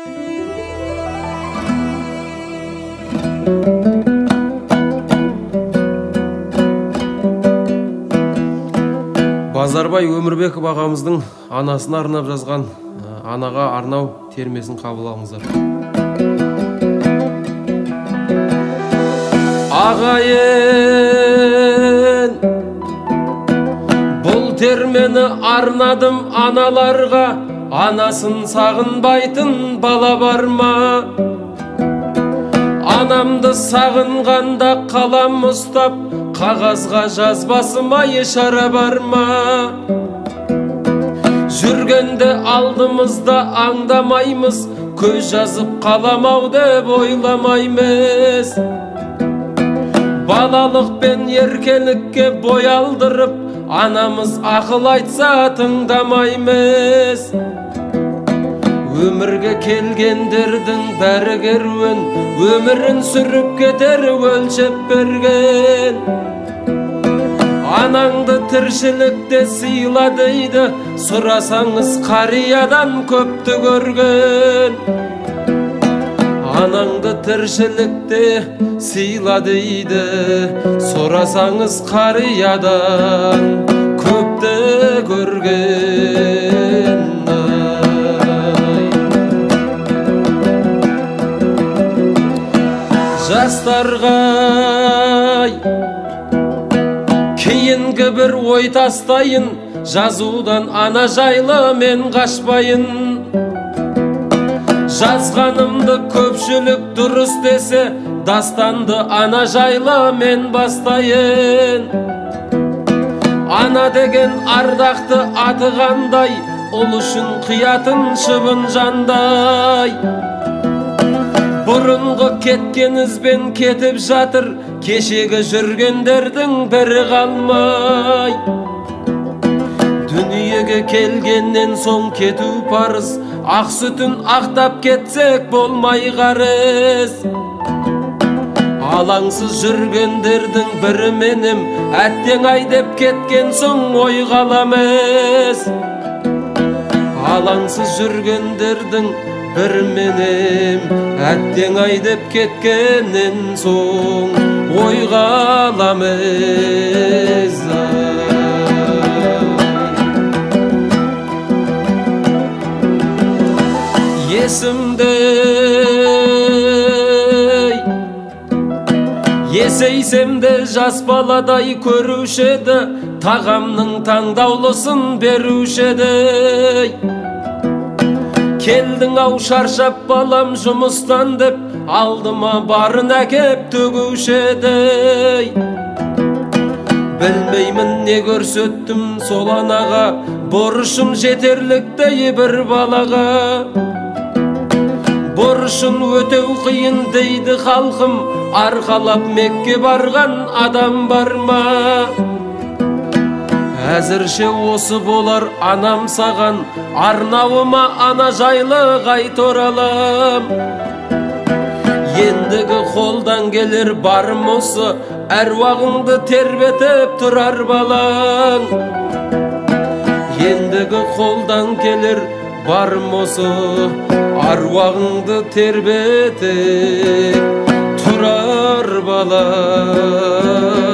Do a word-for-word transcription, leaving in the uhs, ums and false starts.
Базарбай Өмірбеков ағамыздың анасына арнап жазған «Анаға арнау» термесін қабыл алыңыздар. Ағайын, бұл термені арнадым аналарға, анасын сағынбайтын бала бар ма? Анамды сағынғанда қалам ұстап, қағазға жазбасыма ешара бар ма? Жүргенде алдымызда аңдамаймыз, көз жазып қаламау деп ойламаймыз. Балалық пен еркелікке бой алдырып, анамыз ақыл айтса тыңдамаймыз. Өмірге келгендердің бәрі керуен, өмірін сүріп кетер өлшеп берген. Анаңды тіршілікте сыйла дейді, сұрасаңыз қариядан көпті көрген. Анаңды тіршілікте сыйла дейді, сұрасаңыз қариядан көпті көрген. Жастарға кейінгі бір ой тастайын, жазудан ана жайлы мен қашпайын. Жазғанымды көпшілік дұрыс десе, дастанды ана жайлы мен бастайын. Ана деген ардақты аты қандай, ұл үшін қиятын шыбын жандай. Бұрынғы кеткен ізбен кетіп жатыр, кешегі жүргендердің бірі қалмай. Дүниеге келгеннен соң кету парыз, ақ сүтін ақтап кетсек болмай қарыз. Алаңсыз жүргендердің бірі менім, әттең ай деп кеткен соң ой қаламыз. Алаңсыз жүргендердің бірі менім, әттең ай деп кеткеннен соң ой қаламыз. Есімде есейсемде жас баладай көруші еді, тағамның таңдаулысын беруші еді. Келдің ау шаршап балам жұмыстан деп, алдыма барын әкеп төгуші еді. Білмеймін не көрсеттім сол анаға, борышым жетерліктей бір балаға. Борышын өтеу қиын дейді халқым, арқалап Мекке барған адам бар ма? Әзірше осы болар анам саған, арнауыма ана жайлы қайт оралам. Ендігі қолдан келер барым осы, әруағыңды тербетіп тұрар балаң. Ендігі қолдан келер барым осы, аруағыңды тербетіп тұрар балаң.